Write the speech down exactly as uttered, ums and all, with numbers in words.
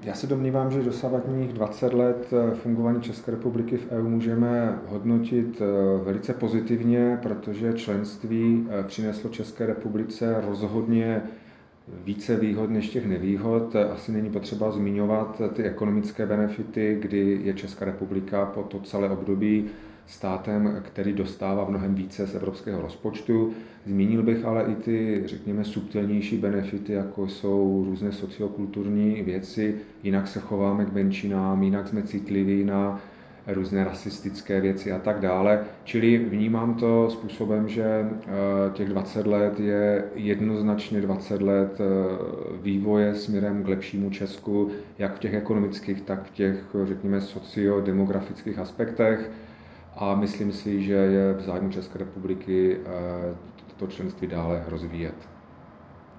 Já se domnívám, že dosavadních dvacet let fungování České republiky v E U můžeme hodnotit velice pozitivně, protože členství přineslo České republice rozhodně více výhod než těch nevýhod. Asi není potřeba zmiňovat ty ekonomické benefity, kdy je Česká republika po to celé období státem, který dostává mnohem více z evropského rozpočtu. Zmínil bych ale i ty, řekněme, subtilnější benefity, jako jsou různé sociokulturní věci. Jinak se chováme k menšinám, jinak jsme citliví na různé rasistické věci a tak dále. Čili vnímám to způsobem, že těch dvacet let je jednoznačně dvacet let vývoje směrem k lepšímu Česku, jak v těch ekonomických, tak v těch, řekněme, sociodemografických aspektech. A myslím si, že je v zájmu České republiky to členství dále rozvíjet.